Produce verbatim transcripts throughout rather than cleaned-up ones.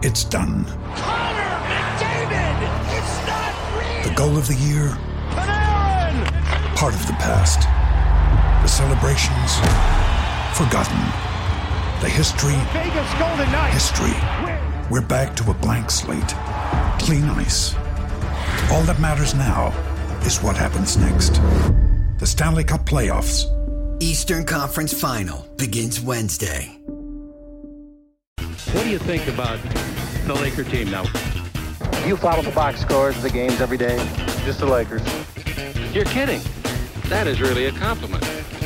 It's done. Connor McDavid! It's not real! The goal of the year? Panarin! Part of the past. The celebrations? Forgotten. The history? Vegas Golden Knights! History. We're back to a blank slate. Clean ice. All that matters now is what happens next. The Stanley Cup playoffs. Eastern Conference Final begins Wednesday. What do you think about the Laker team now? You follow the box scores of the games every day? Just the Lakers. You're kidding. That is really a compliment.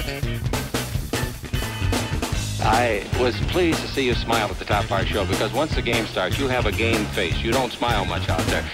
I was pleased to see you smile at the top of our show because once the game starts, you have a game face. You don't smile much out there.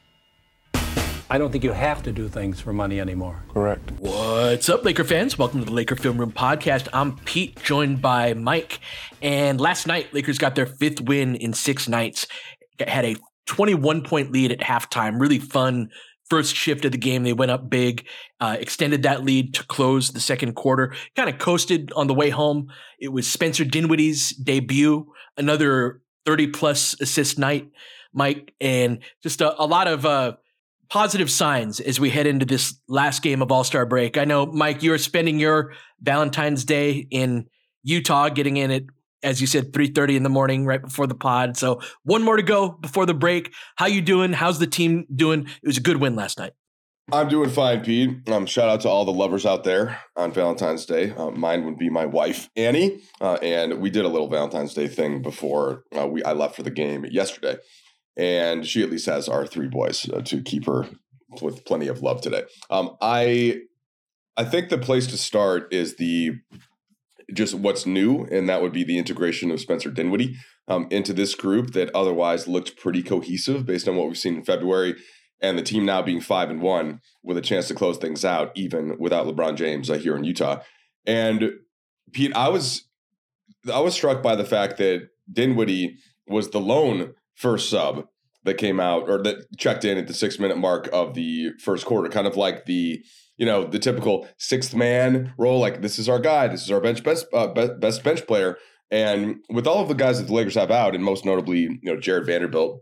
I don't think you have to do things for money anymore. Correct. What's up, Laker fans? Welcome to the Laker Film Room Podcast. I'm Pete, joined by Mike. And last night, Lakers got their fifth win in six nights. Had a twenty-one point lead at halftime. Really fun first shift of the game. They went up big, uh, extended that lead to close the second quarter. Kind of coasted on the way home. It was Spencer Dinwiddie's debut, another thirty-plus assist night, Mike. And just a, a lot of uh, positive signs as we head into this last game of All-Star break. I know, Mike, you're spending your Valentine's Day in Utah, getting in at, as you said, three thirty in the morning right before the pod. So one more to go before the break. How you doing? How's the team doing? It was a good win last night. I'm doing fine, Pete. Um, shout out to all the lovers out there on Valentine's Day. Uh, mine would be my wife, Annie. Uh, and we did a little Valentine's Day thing before uh, we I left for the game yesterday. And she at least has our three boys uh, to keep her with plenty of love today. Um, I I think the place to start is the just what's new, and that would be the integration of Spencer Dinwiddie um, into this group that otherwise looked pretty cohesive based on what we've seen in February, and the team now being five and one with a chance to close things out even without LeBron James uh, here in Utah. And Pete, I was I was struck by the fact that Dinwiddie was the lone first sub that came out or that checked in at the six minute mark of the first quarter, kind of like the, you know, the typical sixth man role. Like, this is our guy. This is our bench best, uh, best bench player. And with all of the guys that the Lakers have out, and most notably, you know, Jared Vanderbilt,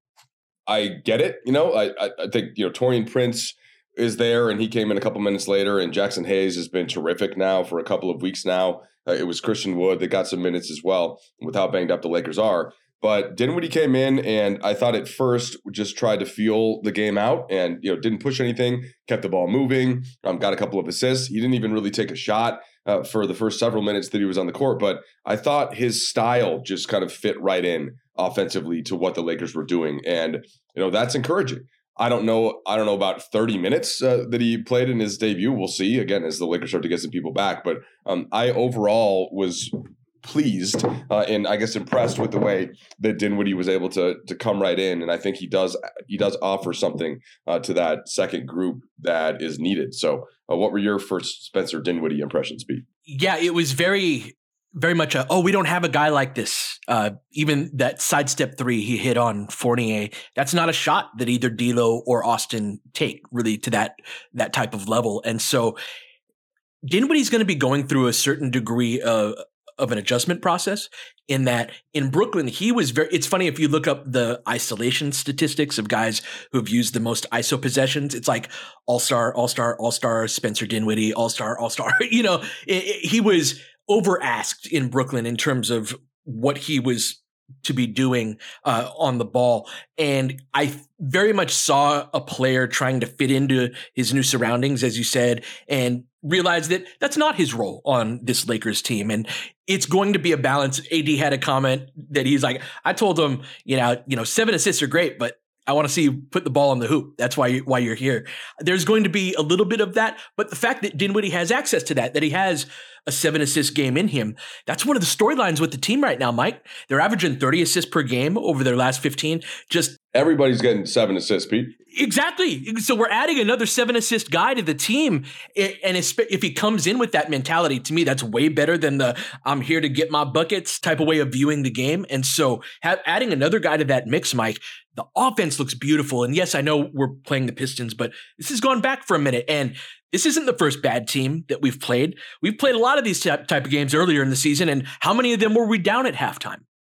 I get it. You know, I, I, I think, you know, Taurean Prince is there and he came in a couple minutes later, and Jackson Hayes has been terrific now for a couple of weeks now. Uh, it was Christian Wood that got some minutes as well with how banged up the Lakers are. But Dinwiddie came in, and I thought at first just tried to feel the game out, and you know didn't push anything, kept the ball moving, um, got a couple of assists. He didn't even really take a shot uh, for the first several minutes that he was on the court. But I thought his style just kind of fit right in offensively to what the Lakers were doing, and you know that's encouraging. I don't know. I don't know about thirty minutes uh, that he played in his debut. We'll see again as the Lakers start to get some people back. But um, I overall was pleased uh, and I guess impressed with the way that Dinwiddie was able to to come right in, and I think he does he does offer something uh, to that second group that is needed. So, uh, what were your first Spencer Dinwiddie impressions, Pete? Yeah, it was very, very much a oh, we don't have a guy like this. Uh, even that sidestep three he hit on Fournier, that's not a shot that either D'Lo or Austin take really to that that type of level, and so Dinwiddie's going to be going through a certain degree of. of an adjustment process in that in Brooklyn, he was very, it's funny if you look up the isolation statistics of guys who've used the most I S O possessions, it's like all-star, all-star, all-star, Spencer Dinwiddie, all-star, all-star, you know, it, it, he was over asked in Brooklyn in terms of what he was to be doing uh, on the ball. And I very much saw a player trying to fit into his new surroundings, as you said, and realized that that's not his role on this Lakers team. And it's going to be a balance. A D had a comment that he's like, I told him, you know, you know, seven assists are great, but I want to see you put the ball on the hoop. That's why, you, why you're here. There's going to be a little bit of that, but the fact that Dinwiddie has access to that, that he has a seven assist game in him, that's one of the storylines with the team right now, Mike. They're averaging thirty assists per game over their last fifteen. Just everybody's getting seven assists, Pete. Exactly. So we're adding another seven assist guy to the team. And if he comes in with that mentality, to me, that's way better than the I'm here to get my buckets type of way of viewing the game. And so have, adding another guy to that mix, Mike, the offense looks beautiful. And yes, I know we're playing the Pistons, but this has gone back for a minute. And this isn't the first bad team that we've played. We've played a lot of these type of games earlier in the season. And how many of them were we down at halftime?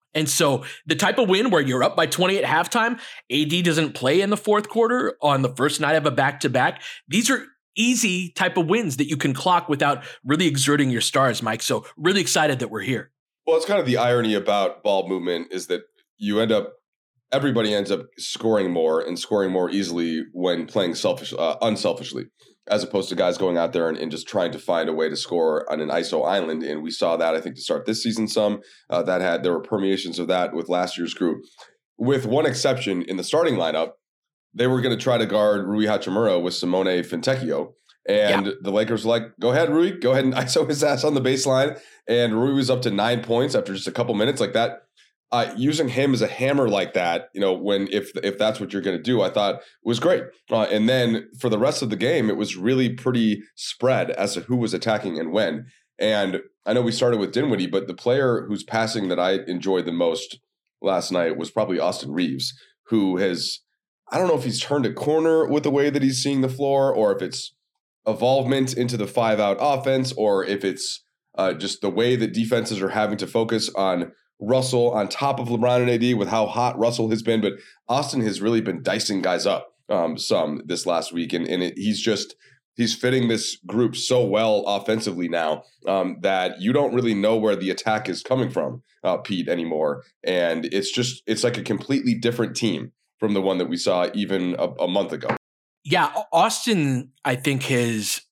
And so the type of win where you're up by twenty at halftime, A D doesn't play in the fourth quarter on the first night of a back-to-back. These are easy type of wins that you can clock without really exerting your stars, Mike. So really excited that we're here. Well, it's kind of the irony about ball movement is that you end up, everybody ends up scoring more and scoring more easily when playing selfish, uh, unselfishly, as opposed to guys going out there and, and just trying to find a way to score on an I S O island. And we saw that, I think, to start this season some. Uh, that had there were permeations of that with last year's group. With one exception, in the starting lineup, they were going to try to guard Rui Hachimura with Simone Fontecchio. And yeah. the Lakers were like, go ahead, Rui, go ahead and I S O his ass on the baseline. And Rui was up to nine points after just a couple minutes like that. Uh, using him as a hammer like that, you know, when if if that's what you're going to do, I thought was great. Uh, and then for the rest of the game, it was really pretty spread as to who was attacking and when. And I know we started with Dinwiddie, but the player whose passing that I enjoyed the most last night was probably Austin Reeves, who has, I don't know if he's turned a corner with the way that he's seeing the floor, or if it's evolvement into the five-out offense, or if it's uh, just the way that defenses are having to focus on Russell on top of LeBron and A D with how hot Russell has been. But Austin has really been dicing guys up um, some this last week. And, and it, he's just, he's fitting this group so well offensively now um, that you don't really know where the attack is coming from, uh, Pete, anymore. And it's just, it's like a completely different team from the one that we saw even a, a month ago. Yeah, Austin, I think his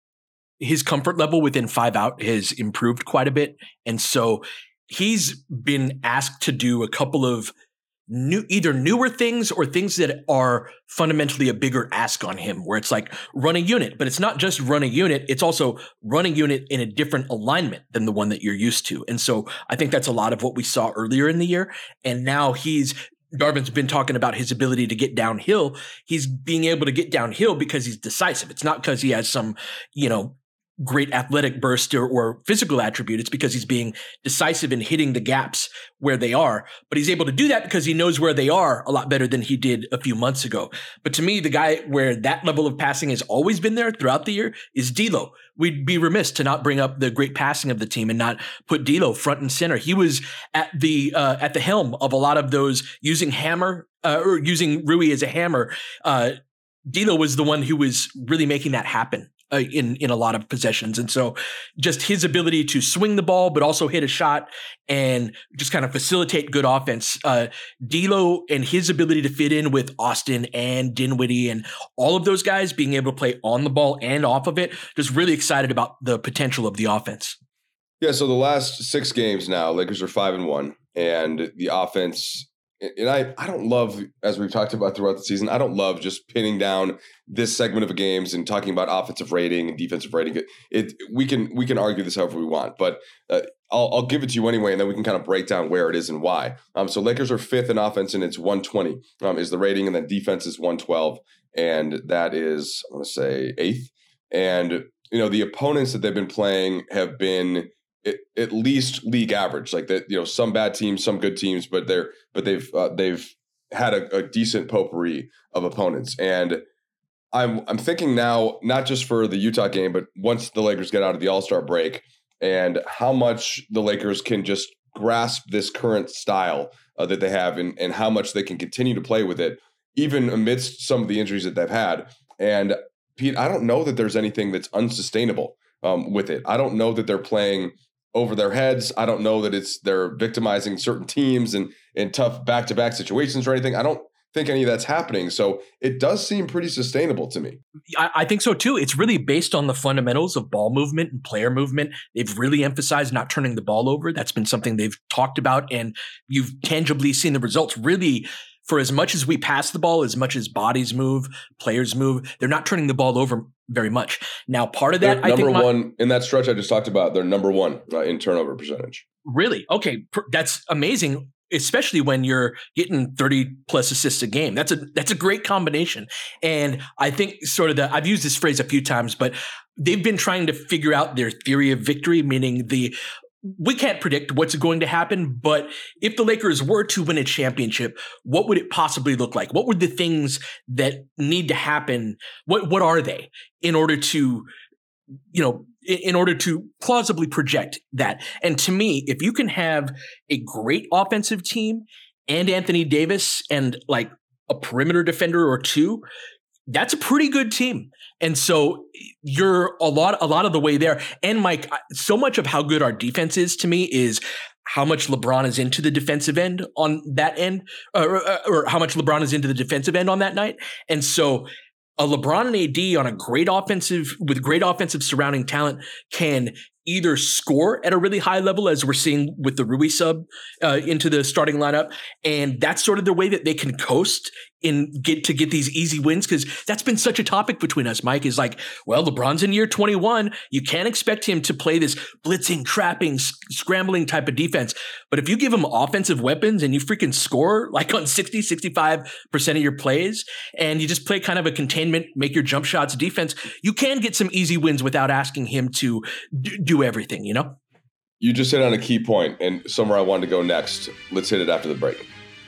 his comfort level within five out has improved quite a bit. And so he's been asked to do a couple of new, either newer things or things that are fundamentally a bigger ask on him, where it's like run a unit, but it's not just run a unit. It's also run a unit in a different alignment than the one that you're used to. And so I think that's a lot of what we saw earlier in the year. And now he's, Darvin's been talking about his ability to get downhill. He's being able to get downhill because he's decisive. It's not because he has some, you know, great athletic burst or, or physical attribute. It's because he's being decisive in hitting the gaps where they are. But he's able to do that because he knows where they are a lot better than he did a few months ago. But to me, the guy where that level of passing has always been there throughout the year is D'Lo. We'd be remiss to not bring up the great passing of the team and not put D'Lo front and center. He was at the uh, at the helm of a lot of those using hammer uh, or using Rui as a hammer. Uh, D'Lo was the one who was really making that happen uh, in in a lot of possessions, and so just his ability to swing the ball but also hit a shot and just kind of facilitate good offense. Uh, D'Lo and his ability to fit in with Austin and Dinwiddie and all of those guys being able to play on the ball and off of it, just really excited about the potential of the offense. Yeah, so the last six games now, Lakers are five and one, and the offense. And I, I don't love, as we've talked about throughout the season, I don't love just pinning down this segment of a games and talking about offensive rating and defensive rating. It, it we can we can argue this however we want, but uh, I'll, I'll give it to you anyway, and then we can kind of break down where it is and why. Um, so Lakers are fifth in offense, and it's one twenty um, is the rating, and then defense is one twelve, and that is, I want to say, eighth. And, you know, the opponents that they've been playing have been It, at least league average, like that, you know, some bad teams, some good teams, but they're, but they've, uh, they've had a, a decent potpourri of opponents. And I'm, I'm thinking now, not just for the Utah game, but once the Lakers get out of the All-Star break and how much the Lakers can just grasp this current style uh, that they have and, and how much they can continue to play with it, even amidst some of the injuries that they've had. And Pete, I don't know that there's anything that's unsustainable um, with it. I don't know that they're playing over their heads. I don't know that it's they're victimizing certain teams and in tough back-to-back situations or anything. I don't think any of that's happening. So it does seem pretty sustainable to me. I, I think so too. It's really based on the fundamentals of ball movement and player movement. They've really emphasized not turning the ball over. That's been something they've talked about, and you've tangibly seen the results. Really, for as much as we pass the ball, as much as bodies move, players move, they're not turning the ball over very much. Now, part of that, they're I number think my, one in that stretch I just talked about, they're number one uh, in turnover percentage. Really? Okay. That's amazing, especially when you're getting thirty plus assists a game. That's a, that's a great combination. And I think sort of the, I've used this phrase a few times, but they've been trying to figure out their theory of victory, meaning the, we can't predict what's going to happen, but if the Lakers were to win a championship, what would it possibly look like? What would the things that need to happen? What what are they in order to, you know, in, in order to plausibly project that. And to me, if you can have a great offensive team and Anthony Davis and like a perimeter defender or two, that's a pretty good team. And so you're a lot, a lot of the way there. And Mike, so much of how good our defense is to me is how much LeBron is into the defensive end on that end, or, or how much LeBron is into the defensive end on that night. And so a LeBron and A D on a great offensive, with great offensive surrounding talent, can either score at a really high level, as we're seeing with the Rui sub uh, into the starting lineup. And that's sort of the way that they can coast in get to get these easy wins. Cause that's been such a topic between us, Mike, is like, well, LeBron's in year twenty-one. You can't expect him to play this blitzing, trapping, scrambling type of defense. But if you give him offensive weapons and you freaking score like on sixty, sixty-five percent of your plays, and you just play kind of a containment, make your jump shots defense, you can get some easy wins without asking him to do, do everything, you know? You just hit on a key point, and somewhere I wanted to go next. Let's hit it after the break.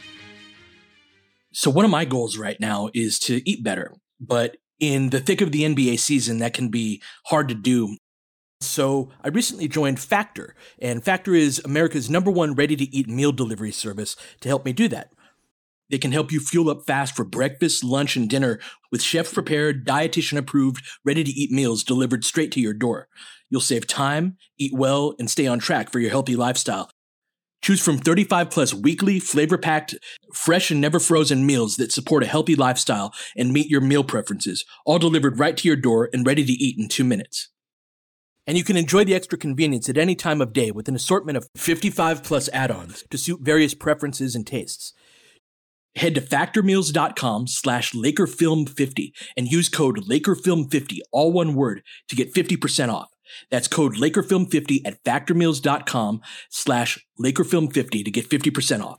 So one of my goals right now is to eat better, but in the thick of the N B A season, that can be hard to do. So I recently joined Factor, and Factor is America's number one ready-to-eat meal delivery service to help me do that. They can help you fuel up fast for breakfast, lunch, and dinner with chef-prepared, dietitian-approved, ready-to-eat meals delivered straight to your door. You'll save time, eat well, and stay on track for your healthy lifestyle. Choose from thirty-five plus weekly, flavor-packed, fresh and never frozen meals that support a healthy lifestyle and meet your meal preferences, all delivered right to your door and ready to eat in two minutes. And you can enjoy the extra convenience at any time of day with an assortment of fifty-five plus add-ons to suit various preferences and tastes. Head to factormeals.com slash LakerFilm50 and use code LakerFilm50, all one word, to get fifty percent off. That's code LakerFilm fifty at factormeals.com slash LakerFilm50 to get fifty percent off.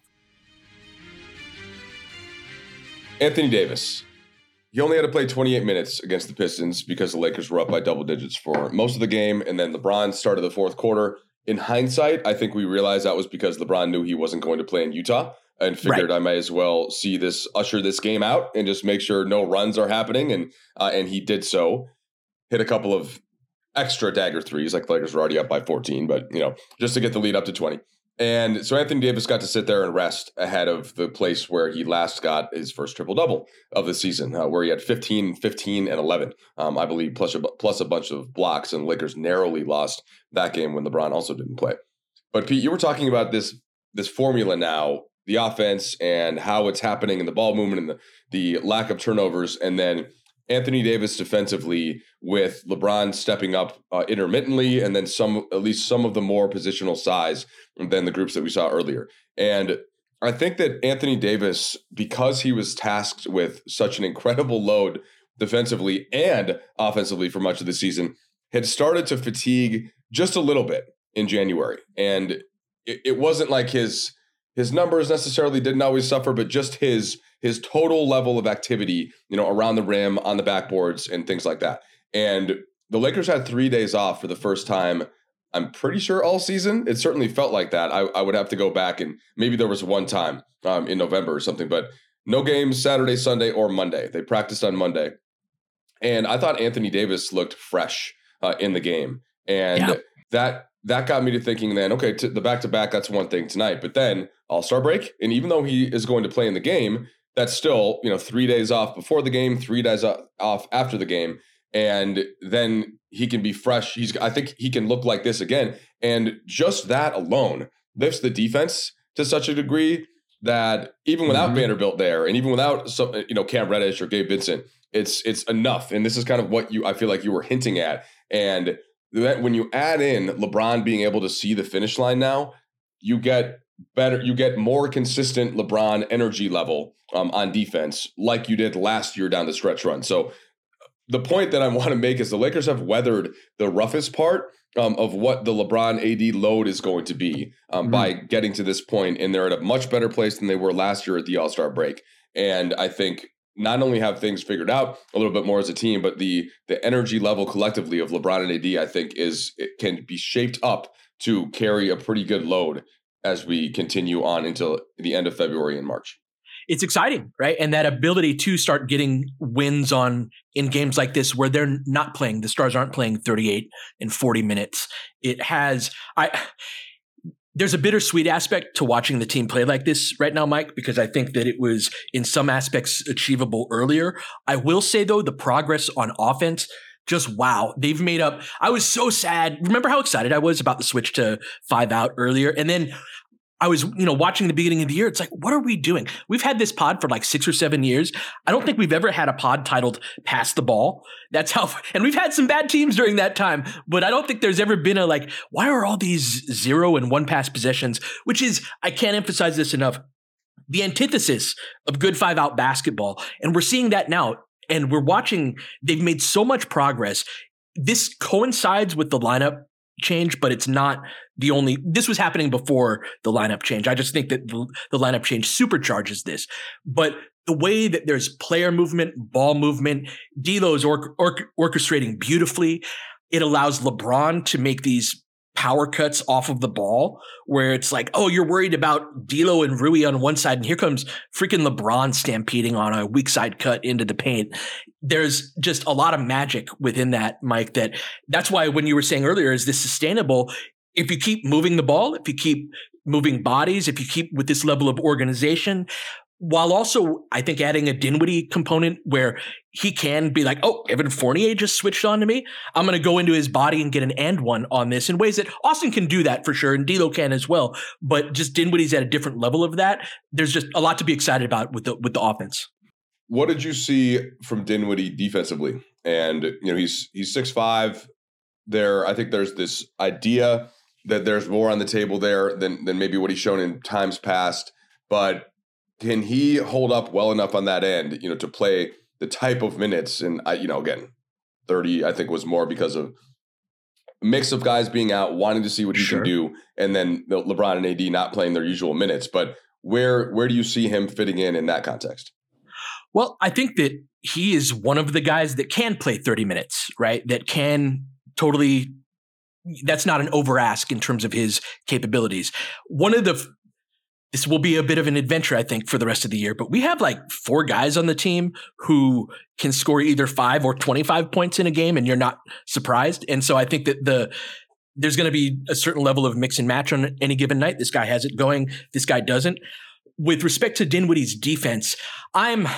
Anthony Davis. He only had to play twenty-eight minutes against the Pistons because the Lakers were up by double digits for most of the game, and then LeBron started the fourth quarter. In hindsight, I think we realized that was because LeBron knew he wasn't going to play in Utah and figured right. I might as well see this, usher this game out and just make sure no runs are happening, and uh, and he did so. Hit a couple of extra dagger threes, like the Lakers were already up by fourteen, but, you know, just to get the lead up to twenty. And so Anthony Davis got to sit there and rest ahead of the place where he last got his first triple-double of the season, uh, where he had fifteen, fifteen, and eleven, um, I believe, plus a, plus a bunch of blocks, and the Lakers narrowly lost that game when LeBron also didn't play. But, Pete, you were talking about this this formula now, the offense and how it's happening and the ball movement and the, the lack of turnovers, and then Anthony Davis defensively with LeBron stepping up uh, intermittently, and then some, at least some of the more positional size than the groups that we saw earlier. And I think that Anthony Davis, because he was tasked with such an incredible load defensively and offensively for much of the season, had started to fatigue just a little bit in January. And it, it wasn't like his his numbers necessarily didn't always suffer, but just his his total level of activity, you know, around the rim, on the backboards, and things like that. And the Lakers had three days off for the first time, I'm pretty sure, all season. It certainly felt like that. I, I would have to go back, and maybe there was one time um, in November or something, but no games Saturday, Sunday, or Monday. They practiced on Monday. And I thought Anthony Davis looked fresh uh, in the game. And yeah. that that got me to thinking then, okay, to the back-to-back, that's one thing tonight. But then All-Star break, and even though he is going to play in the game, that's still, you know, three days off before the game, three days off after the game, and then he can be fresh. He's, I think he can look like this again, and just that alone lifts the defense to such a degree that even without mm-hmm. Vanderbilt there, and even without some, you know, Cam Reddish or Gabe Vincent, it's it's enough. And this is kind of what you I feel like you were hinting at. And that when you add in LeBron being able to see the finish line now, you get better, you get more consistent LeBron energy level um, on defense, like you did last year down the stretch run. So the point that I want to make is the Lakers have weathered the roughest part um, of what the LeBron A D load is going to be um, mm-hmm. by getting to this point, and they're at a much better place than they were last year at the All-Star break. And I think not only have things figured out a little bit more as a team, but the the energy level collectively of LeBron and A D, I think, is it can be shaped up to carry a pretty good load as we continue on until the end of February and March. it's exciting, right? And that ability to start getting wins on in games like this where they're not playing, the Stars aren't playing thirty-eight and forty minutes. It has, I, there's a bittersweet aspect to watching the team play like this right now, Mike, because I think that it was in some aspects achievable earlier. I will say though, the progress on offense, just wow. They've made up. I was so sad. Remember how excited I was about the switch to five out earlier? And then I was, you know, watching the beginning of the year. It's like, what are we doing? We've had this pod for like six or seven years. I don't think we've ever had a pod titled Pass the Ball. That's how, and we've had some bad teams during that time, but I don't think there's ever been a like, why are all these zero and one pass possessions, which is, I can't emphasize this enough, the antithesis of good five out basketball. And we're seeing that now. And we're watching, they've made so much progress. This coincides with the lineup change, but it's not the only, this was happening before the lineup change. I just think that the, the lineup change supercharges this. But the way that there's player movement, ball movement, D'Lo's or, or, orchestrating beautifully. It allows LeBron to make these power cuts off of the ball where it's like, oh, you're worried about D'Lo and Rui on one side, and here comes freaking LeBron stampeding on a weak side cut into the paint. There's just a lot of magic within that, Mike, that that's why when you were saying earlier, is this sustainable? If you keep moving the ball, if you keep moving bodies, if you keep with this level of organization, while also, I think, adding a Dinwiddie component where he can be like, oh, Evan Fournier just switched on to me. I'm going to go into his body and get an and one on this in ways that Austin can do that for sure. And D'Lo can as well. But just Dinwiddie's at a different level of that. There's just a lot to be excited about with the with the offense. What did you see from Dinwiddie defensively? And, you know, he's he's six five. There, I think there's this idea that there's more on the table there than than maybe what he's shown in times past. But can he hold up well enough on that end, you know, to play the type of minutes? And, I, you know, again, thirty, I think, was more because of a mix of guys being out, wanting to see what he sure. can do, and then the LeBron and A D not playing their usual minutes. But where where do you see him fitting in in that context? Well, I think that he is one of the guys that can play thirty minutes, right? That can totally – that's not an over ask in terms of his capabilities. One of the – This will be a bit of an adventure, I think, for the rest of the year. But we have like four guys on the team who can score either five or twenty-five points in a game, and you're not surprised. And so I think that the there's going to be a certain level of mix and match on any given night. This guy has it going. This guy doesn't. With respect to Dinwiddie's defense, I'm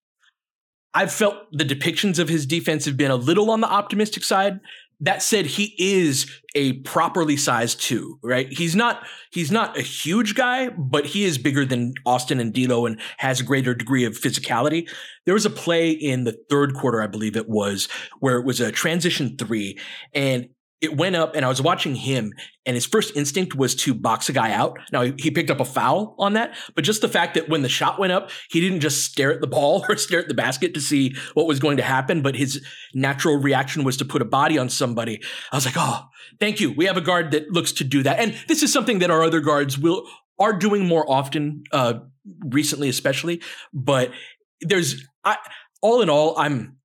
I've felt the depictions of his defense have been a little on the optimistic side. That said, he is a properly sized two, right? He's not he's not a huge guy, but he is bigger than Austin and D'Lo and has a greater degree of physicality. There was a play in the third quarter, I believe it was, where it was a transition three, and it went up, and I was watching him, and his first instinct was to box a guy out. Now, he picked up a foul on that, but just the fact that when the shot went up, he didn't just stare at the ball or stare at the basket to see what was going to happen, but his natural reaction was to put a body on somebody. I was like, oh, thank you. We have a guard that looks to do that. And this is something that our other guards will are doing more often, uh, recently especially. But there's, I, all in all, I'm,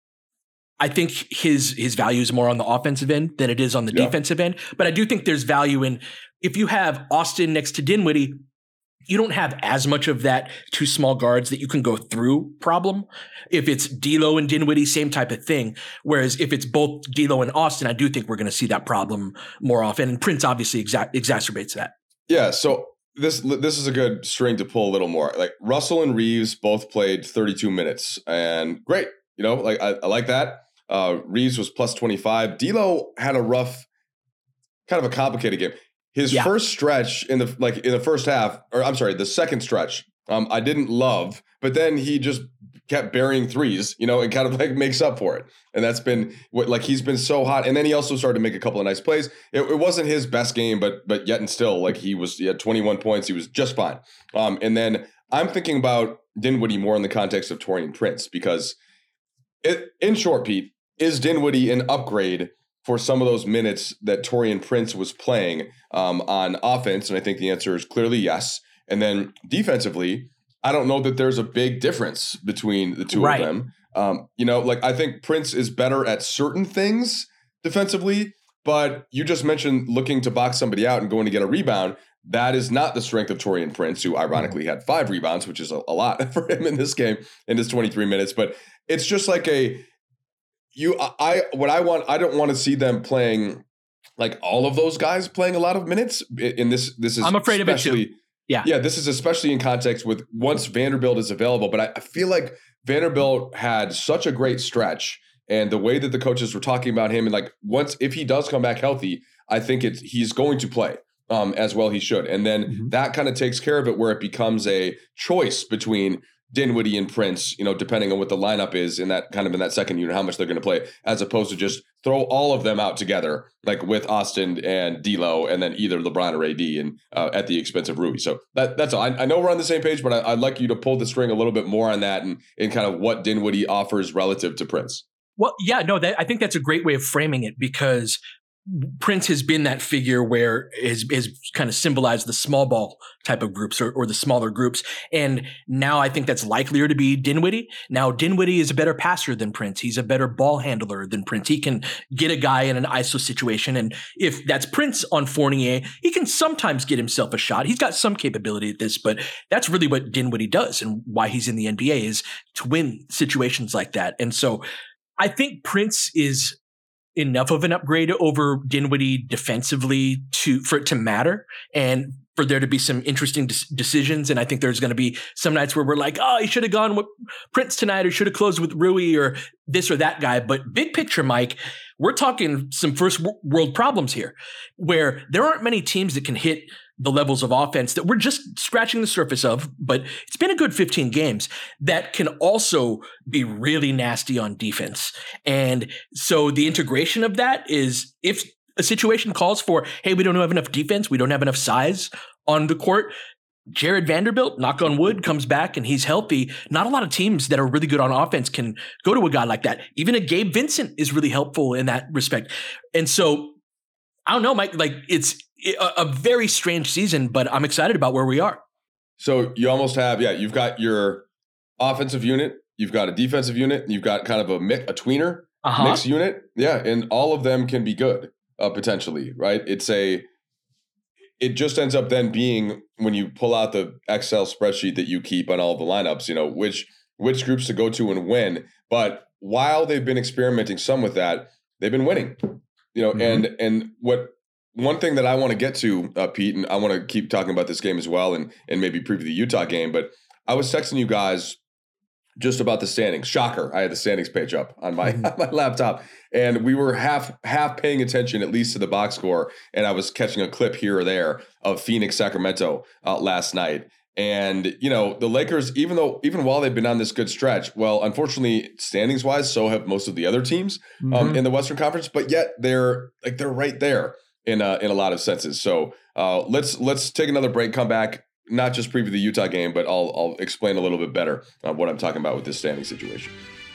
I think his his value is more on the offensive end than it is on the yeah. defensive end. But I do think there's value in if you have Austin next to Dinwiddie, you don't have as much of that two small guards that you can go through problem. If it's D'Lo and Dinwiddie, same type of thing. Whereas if it's both D'Lo and Austin, I do think we're going to see that problem more often. And Prince obviously exa- exacerbates that. Yeah, so this this is a good string to pull a little more. Like Russell and Reeves both played thirty-two minutes, and great. You know, like I, I like that. Uh, Reeves was plus twenty-five. D'Lo had a rough, kind of a complicated game. His yeah. first stretch in the like in the first half, or I'm sorry, the second stretch, um, I didn't love, but then he just kept burying threes, you know, and kind of like makes up for it. And that's been what like he's been so hot. And then he also started to make a couple of nice plays. It, it wasn't his best game, but but yet and still, like he was, he had twenty-one points. He was just fine. Um, and then I'm thinking about Dinwiddie more in the context of Taurean Prince because, it, in short, Pete. Is Dinwiddie an upgrade for some of those minutes that Taurean Prince was playing um, on offense? And I think the answer is clearly yes. And then defensively, I don't know that there's a big difference between the two right. of them. Um, you know, like I think Prince is better at certain things defensively, but you just mentioned looking to box somebody out and going to get a rebound. that is not the strength of Taurean Prince, who ironically had five rebounds, which is a, a lot for him in this game, in this twenty-three minutes. But it's just like a, you, I, what I want, I don't want to see them playing like all of those guys playing a lot of minutes in this. This is I'm afraid of it too. Yeah. Yeah. This is especially in context with once Vanderbilt is available. But I, I feel like Vanderbilt had such a great stretch, and the way that the coaches were talking about him, and like once, if he does come back healthy, I think it's, he's going to play um, as well he should. And then mm-hmm. that kind of takes care of it, where it becomes a choice between Dinwiddie and Prince, you know, depending on what the lineup is in that kind of in that second unit, how much they're going to play, as opposed to just throw all of them out together, like with Austin and D'Lo, and then either LeBron or A D, and uh, at the expense of Rui. So that that's all. I, I know we're on the same page, but I, I'd like you to pull the string a little bit more on that, and and kind of what Dinwiddie offers relative to Prince. Well, yeah, no, that, I think that's a great way of framing it, because Prince has been that figure where has, has kind of symbolized the small ball type of groups, or, or the smaller groups. And now I think that's likelier to be Dinwiddie. Now, Dinwiddie is a better passer than Prince. He's a better ball handler than Prince. He can get a guy in an I S O situation. And if that's Prince on Fournier, he can sometimes get himself a shot. He's got some capability at this, but that's really what Dinwiddie does, and why he's in the N B A is to win situations like that. And so I think Prince is enough of an upgrade over Dinwiddie defensively to for it to matter, and for there to be some interesting de- decisions. And I think there's going to be some nights where we're like, oh, he should have gone with Prince tonight, or should have closed with Rui, or this or that guy. But big picture, Mike, we're talking some first world problems here, where there aren't many teams that can hit the levels of offense that we're just scratching the surface of, but it's been a good fifteen games, that can also be really nasty on defense. And so the integration of that is, if a situation calls for, hey, we don't have enough defense, we don't have enough size on the court, Jared Vanderbilt, knock on wood, comes back and he's healthy. Not a lot of teams that are really good on offense can go to a guy like that. Even a Gabe Vincent is really helpful in that respect. And so I don't know, Mike, like it's a, a very strange season, but I'm excited about where we are. So you almost have, yeah, you've got your offensive unit, you've got a defensive unit, and you've got kind of a mix, a tweener uh-huh. mixed unit. Yeah. And all of them can be good uh, potentially, right? It's a, it just ends up then being, when you pull out the Excel spreadsheet that you keep on all the lineups, you know, which, which groups to go to and when. But while they've been experimenting some with that, they've been winning. You know, mm-hmm. and and what one thing that I want to get to, uh, Pete, and I want to keep talking about this game as well, and and maybe preview the Utah game. But I was texting you guys just about the standings. Shocker, I had the standings page up on my mm-hmm. on my laptop, and we were half half paying attention at least to the box score, and I was catching a clip here or there of Phoenix Sacramento uh, last night. And, you know, the Lakers, even though, even while they've been on this good stretch, well, unfortunately, standings wise, so have most of the other teams um, mm-hmm. in the Western Conference, but yet they're like, they're right there in a, in a lot of senses. So uh, let's, let's take another break, come back, not just preview the Utah game, but I'll, I'll explain a little bit better uh, what I'm talking about with this standing situation.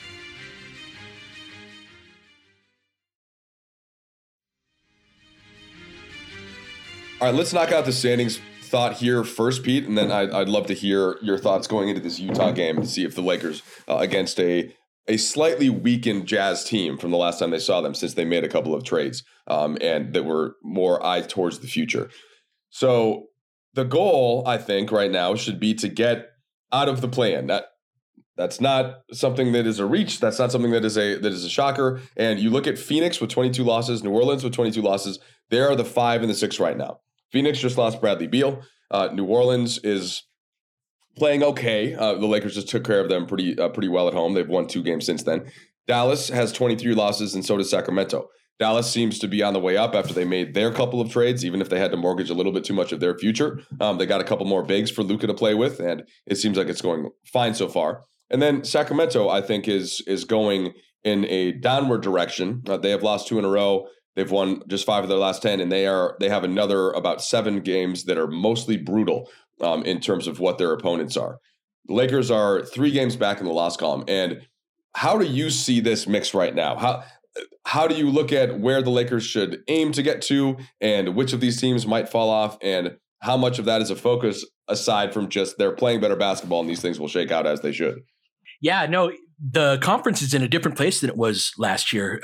All right, let's knock out the standings thought here first, Pete, and then I'd, I'd love to hear your thoughts going into this Utah game to see if the Lakers uh, against a a slightly weakened Jazz team from the last time they saw them, since they made a couple of trades um, and that were more eye towards the future. So the goal, I think, right now should be to get out of the play-in. That that's not something that is a reach. That's not something that is a that is a shocker. And you look at Phoenix with twenty-two losses, New Orleans with twenty-two losses. They are the five and the six right now. Phoenix just lost Bradley Beal. Uh, New Orleans is playing okay. Uh, the Lakers just took care of them pretty uh, pretty well at home. They've won two games since then. Dallas has twenty-three losses, and so does Sacramento. Dallas seems to be on the way up after they made their couple of trades, even if they had to mortgage a little bit too much of their future. Um, they got a couple more bigs for Luka to play with, and it seems like it's going fine so far. And then Sacramento, I think, is is going in a downward direction. Uh, they have lost two in a row. They've won just five of their last ten, and they are they have another about seven games that are mostly brutal um, in terms of what their opponents are. The Lakers are three games back in the loss column. And how do you see this mix right now? How how do you look at where the Lakers should aim to get to, and which of these teams might fall off, and how much of that is a focus aside from just they're playing better basketball and these things will shake out as they should? Yeah, no, the conference is in a different place than it was last year. Uh,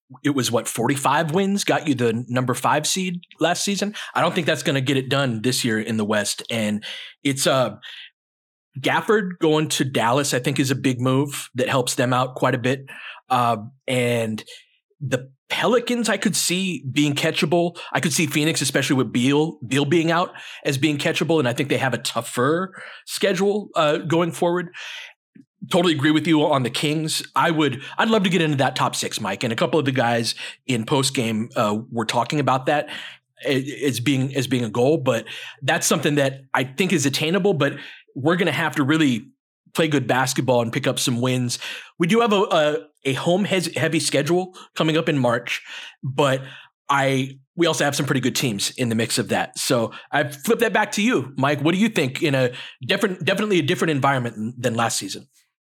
it was what, forty-five wins got you the number five seed last season. I don't think that's going to get it done this year in the West. And it's uh, Gafford going to Dallas, I think, is a big move that helps them out quite a bit. Uh, and the Pelicans, I could see being catchable. I could see Phoenix, especially with Beal, Beal being out, as being catchable. And I think they have a tougher schedule uh, going forward. Totally agree with you on the Kings. I would, I'd love to get into that top six, Mike. And a couple of the guys in post game uh, were talking about that as being as being a goal. But that's something that I think is attainable. But we're going to have to really play good basketball and pick up some wins. We do have a a, a home heavy schedule coming up in March, but I we also have some pretty good teams in the mix of that. So I flip that back to you, Mike. What do you think in a different, definitely a different environment than last season?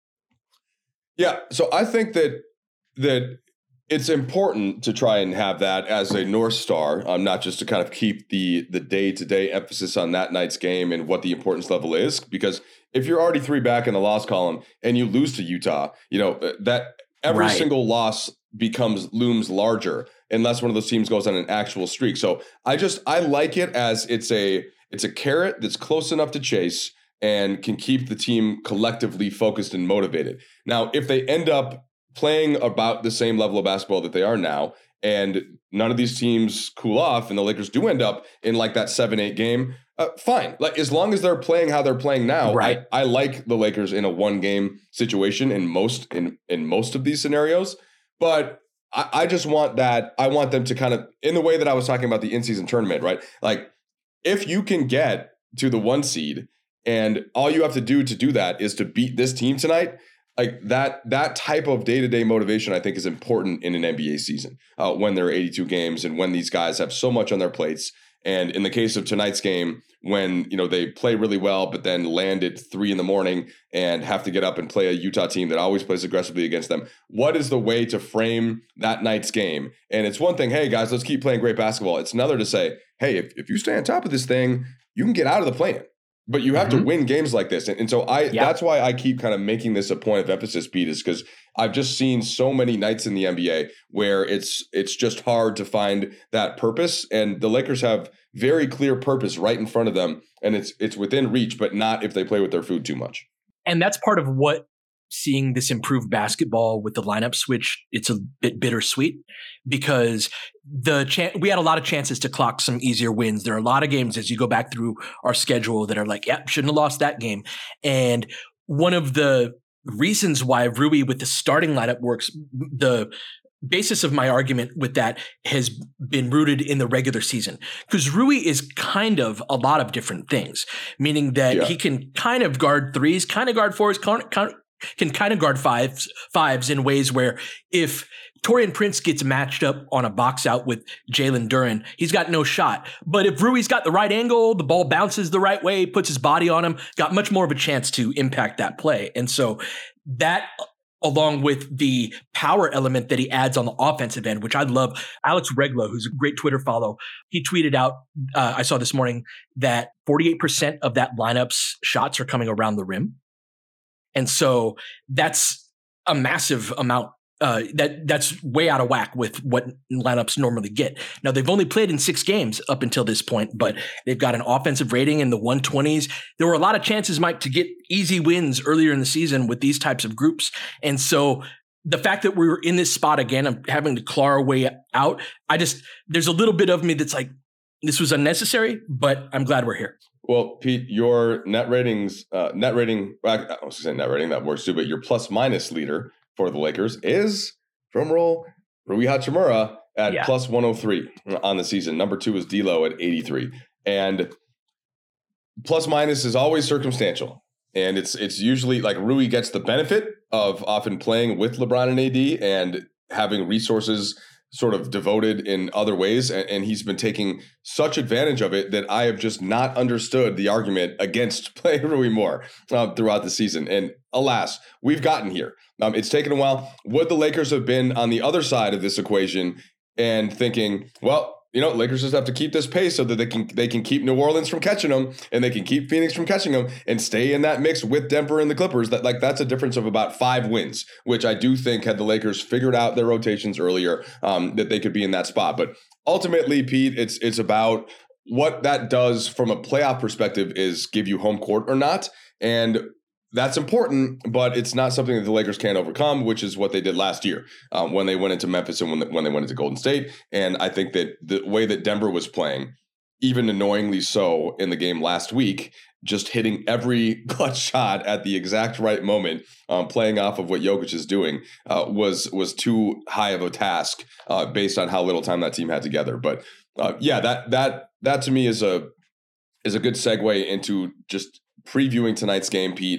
Yeah, so I think that that it's important to try and have that as a North Star, um, not just to kind of keep the the day-to-day emphasis on that night's game and what the importance level is. Because if you're already three back in the loss column and you lose to Utah, you know, that every right. single loss becomes looms larger unless one of those teams goes on an actual streak. So I just I like it as it's a it's a carrot that's close enough to chase and can keep the team collectively focused and motivated. Now, if they end up playing about the same level of basketball that they are now, and none of these teams cool off, and the Lakers do end up in like that seven eight game, uh, fine. Like as long as they're playing how they're playing now, right. I, I like the Lakers in a one game situation in most in in most of these scenarios. But I, I just want that. I want them to kind of, in the way that I was talking about the in-season tournament, right? Like if you can get to the one seed, and all you have to do to do that is to beat this team tonight. Like that, that type of day-to-day motivation, I think, is important in an N B A season uh, when there are eighty-two games and when these guys have so much on their plates. And in the case of tonight's game, when you know they play really well, but then land at three in the morning and have to get up and play a Utah team that always plays aggressively against them. What is the way to frame that night's game? And it's one thing, hey guys, let's keep playing great basketball. It's another to say, hey, if, if you stay on top of this thing, you can get out of the play-in. But you have mm-hmm. to win games like this. And, and so I yeah. that's why I keep kind of making this a point of emphasis, Pete, is because I've just seen so many nights in the N B A where it's it's just hard to find that purpose. And the Lakers have very clear purpose right in front of them. And it's it's within reach, but not if they play with their food too much. And that's part of what seeing this improved basketball with the lineup switch, it's a bit bittersweet because the chan- we had a lot of chances to clock some easier wins. There are a lot of games as you go back through our schedule that are like, yeah, shouldn't have lost that game. And one of the reasons why Rui with the starting lineup works, the basis of my argument with that has been rooted in the regular season because Rui is kind of a lot of different things, meaning that yeah. he can kind of guard threes, kind of guard fours, kind of can kind of guard fives, fives in ways where if Taurean Prince gets matched up on a box out with Jalen Duren, he's got no shot. But if Rui's got the right angle, the ball bounces the right way, puts his body on him, got much more of a chance to impact that play. And so that, along with the power element that he adds on the offensive end, which I love. Alex Regla, who's a great Twitter follow, he tweeted out, uh, I saw this morning, that forty-eight percent of that lineup's shots are coming around the rim. And so that's a massive amount. Uh, that that's way out of whack with what lineups normally get. Now, they've only played in six games up until this point, but they've got an offensive rating in the one twenties. There were a lot of chances, Mike, to get easy wins earlier in the season with these types of groups. And so the fact that we were in this spot again, I'm having to claw our way out. I just, there's a little bit of me that's like, this was unnecessary, but I'm glad we're here. Well, Pete, your net ratings, uh, net rating, I was going to say net rating, that works too, but your plus minus leader for the Lakers is, drumroll, Rui Hachimura at yeah. plus one oh three on the season. Number two is D'Lo at eighty-three. And plus minus is always circumstantial. And it's it's usually like Rui gets the benefit of often playing with LeBron and A D and having resources sort of devoted in other ways. And, and he's been taking such advantage of it that I have just not understood the argument against playing Rui more uh, throughout the season. And alas, we've gotten here. Um, it's taken a while. Would the Lakers have been on the other side of this equation and thinking, well, you know, Lakers just have to keep this pace so that they can they can keep New Orleans from catching them, and they can keep Phoenix from catching them, and stay in that mix with Denver and the Clippers. That like that's a difference of about five wins, which I do think had the Lakers figured out their rotations earlier, um, that they could be in that spot. But ultimately, Pete, it's it's about what that does from a playoff perspective is give you home court or not, and that's important, but it's not something that the Lakers can't overcome, which is what they did last year um, when they went into Memphis and when, the, when they went into Golden State. And I think that the way that Denver was playing, even annoyingly so in the game last week, just hitting every clutch shot at the exact right moment, um, playing off of what Jokic is doing, uh, was was too high of a task uh, based on how little time that team had together. But uh, yeah, that that that to me is a is a good segue into just previewing tonight's game, Pete.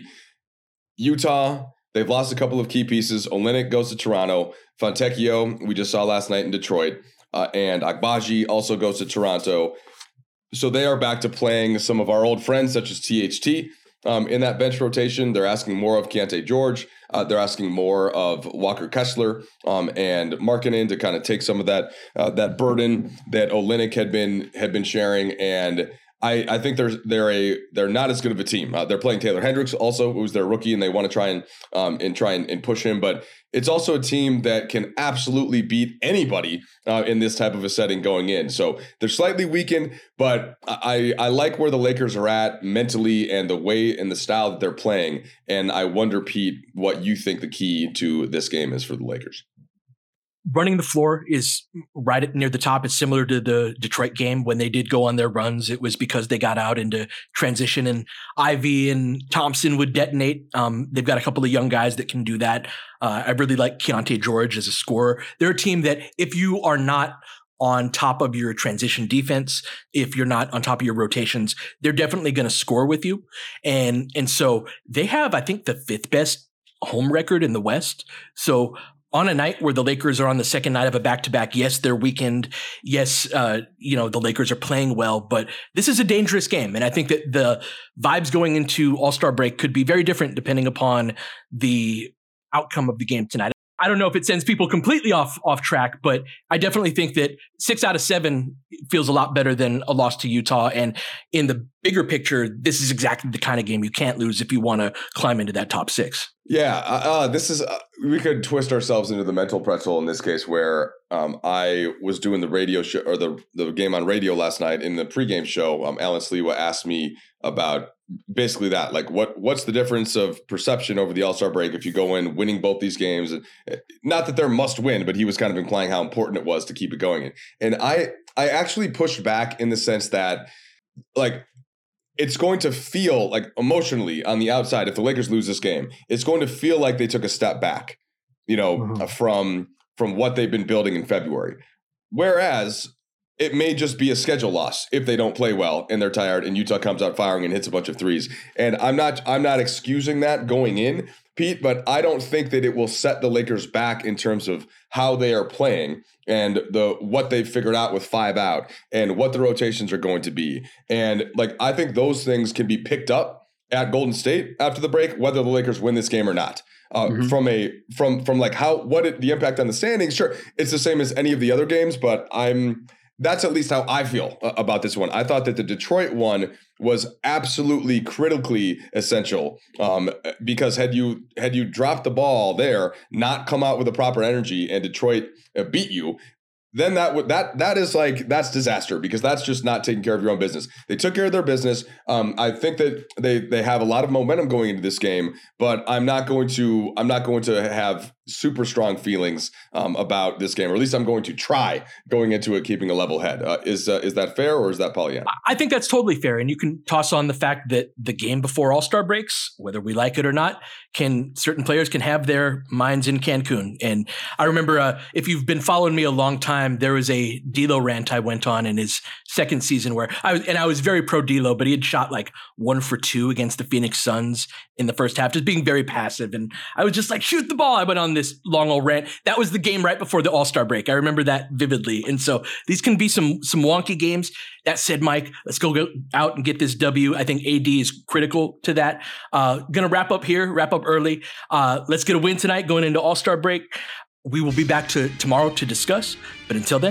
Utah, they've lost a couple of key pieces. Olynyk goes to Toronto. Fontecchio, we just saw last night in Detroit. Uh, and Agbaji also goes to Toronto. So they are back to playing some of our old friends, such as T H T. Um, in that bench rotation, they're asking more of Keontae George. Uh, they're asking more of Walker Kessler um, and Markkanen to kind of take some of that uh, that burden that Olynyk had been had been sharing. And I, I think they're they're a they're not as good of a team. Uh, they're playing Taylor Hendricks also, who's their rookie, and they want to try and um and try and, and push him. But it's also a team that can absolutely beat anybody uh, in this type of a setting going in. So they're slightly weakened, but I I like where the Lakers are at mentally and the way and the style that they're playing. And I wonder, Pete, what you think the key to this game is for the Lakers. Running the floor is right at near the top. It's similar to the Detroit game when they did go on their runs. It was because they got out into transition and Ivy and Thompson would detonate. Um, they've got a couple of young guys that can do that. Uh, I really like Keontae George as a scorer. They're a team that if you are not on top of your transition defense, if you're not on top of your rotations, they're definitely going to score with you. And, and so they have, I think, the fifth best home record in the West. So on a night where the Lakers are on the second night of a back-to-back, yes, they're weakened. Yes, uh, you know, the Lakers are playing well, but this is a dangerous game. And I think that the vibes going into All-Star break could be very different depending upon the outcome of the game tonight. I don't know if it sends people completely off off track, but I definitely think that six out of seven feels a lot better than a loss to Utah. And in the bigger picture, this is exactly the kind of game you can't lose if you want to climb into that top six. Yeah, uh, this is uh, we could twist ourselves into the mental pretzel in this case, where um, I was doing the radio show or the the game on radio last night. In the pregame show, um, Alan Sliwa asked me about basically that, like what what's the difference of perception over the All-Star break if you go in winning both these games? And not that they're must win, but he was kind of implying how important it was to keep it going. And I I actually pushed back in the sense that, like, it's going to feel like emotionally on the outside, if the Lakers lose this game, it's going to feel like they took a step back, you know, mm-hmm. from from what they've been building in February. Whereas it may just be a schedule loss if they don't play well and they're tired and Utah comes out firing and hits a bunch of threes. And I'm not I'm not excusing that going in, Pete, but I don't think that it will set the Lakers back in terms of how they are playing and the what they've figured out with five out and what the rotations are going to be. And like I think those things can be picked up at Golden State after the break, whether the Lakers win this game or not. Uh, mm-hmm. From a from from like how what it, the impact on the standings, sure, it's the same as any of the other games, but I'm that's at least how I feel uh, about this one. I thought that the Detroit one was absolutely critically essential um, because had you had you dropped the ball there, not come out with the proper energy, and Detroit uh, beat you, then that would that that is like that's disaster because that's just not taking care of your own business. They took care of their business. Um, I think that they they have a lot of momentum going into this game, but I'm not going to I'm not going to have super strong feelings um, about this game, or at least I'm going to try going into it keeping a level head. Uh, is uh, is that fair, or is that Pollyanna? I think that's totally fair, and you can toss on the fact that the game before All-Star breaks, whether we like it or not, can certain players can have their minds in Cancun. And I remember uh, if you've been following me a long time, there was a D'Lo rant I went on in his second season where I was, and I was very pro D'Lo, but he had shot like one for two against the Phoenix Suns in the first half, just being very passive. And I was just like, shoot the ball. I went on this long old rant. That was the game right before the All-Star break. I remember that vividly. And so these can be some some wonky games. That said, Mike, let's go, go out and get this W. I think A D is critical to that. Uh, gonna wrap up here, wrap up early. Uh, let's get a win tonight going into All-Star break. We will be back to tomorrow to discuss. But until then,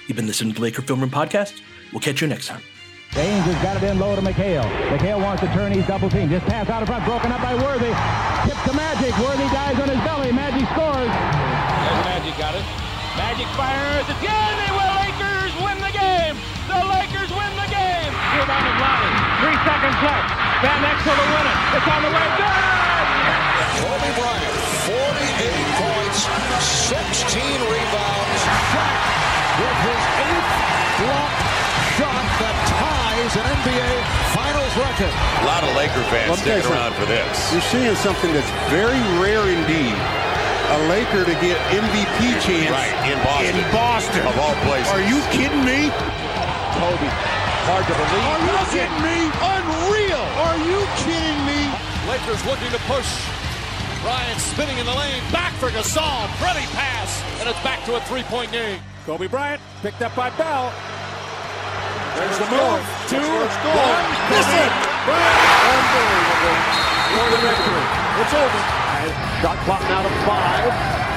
You've been listening to the Laker Film Room Podcast. We'll catch you next time. James has got it in low to McHale. McHale wants to turn, he's double team. Just pass out in front, broken up by Worthy. Tip to Magic. Worthy dies on his belly. Magic scores. There's Magic got it. Magic fires. It's good. They will. Lakers win the game. The Lakers win the game. Rebound of Lonnie. Three seconds left. Van Exel to win it. It's on the way. Good. Kobe Bryant, forty-eight points, sixteen rebounds. Shot with his eighth block shot that ties an N B A Finals record. A lot of Laker fans sticking around for this. You're seeing something that's very rare indeed. A Laker to get M V P chance right, in Boston. In Boston. Of all places. Are you kidding me? Kobe, hard to believe. Are you kidding me? Unreal. Are you kidding me? Lakers looking to push. Bryant spinning in the lane. Back for Gasol. Pretty pass. And it's back to a three-point game. Kobe Bryant picked up by Bell. There's the move. Two, one. Miss it. Unbelievable. For the victory. It's over. Shot clock now to five.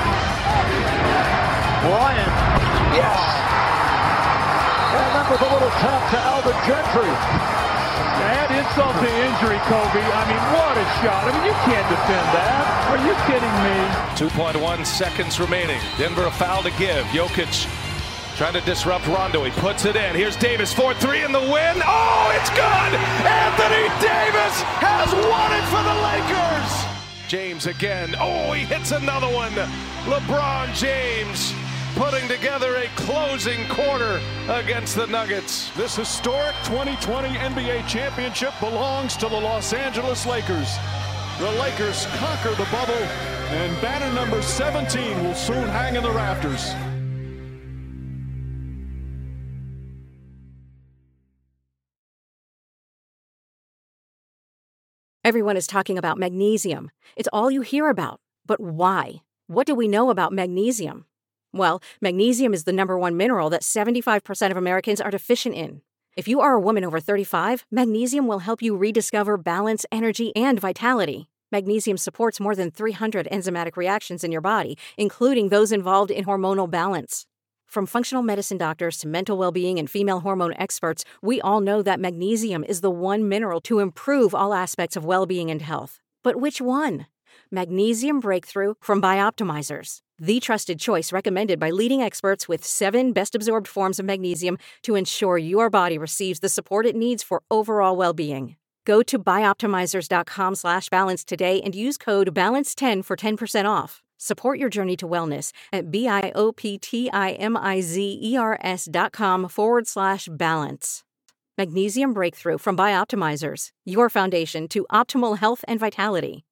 Bryant. Yes. And that was a little tap to Alvin Gentry. Add insult to injury, Kobe. I mean, what a shot. I mean, you can't defend that. Are you kidding me? two point one seconds remaining. Denver a foul to give. Jokic trying to disrupt Rondo. He puts it in. Here's Davis, four three in the win. Oh, it's good! Anthony Davis has won it for the Lakers! James again. Oh, he hits another one. LeBron James putting together a closing quarter against the Nuggets. This historic twenty twenty N B A championship belongs to the Los Angeles Lakers. The Lakers conquer the bubble, and banner number seventeen will soon hang in the rafters. Everyone is talking about magnesium. It's all you hear about. But why? What do we know about magnesium? Well, magnesium is the number one mineral that seventy-five percent of Americans are deficient in. If you are a woman over thirty-five, magnesium will help you rediscover balance, energy, and vitality. Magnesium supports more than three hundred enzymatic reactions in your body, including those involved in hormonal balance. From functional medicine doctors to mental well-being and female hormone experts, we all know that magnesium is the one mineral to improve all aspects of well-being and health. But which one? Magnesium Breakthrough from Bioptimizers, the trusted choice recommended by leading experts with seven best-absorbed forms of magnesium to ensure your body receives the support it needs for overall well-being. Go to bioptimizers.com slash balance today and use code balance ten for ten percent off. Support your journey to wellness at B-I-O-P-T-I-M-I-Z-E-R-S dot com forward slash balance. Magnesium Breakthrough from Bioptimizers, your foundation to optimal health and vitality.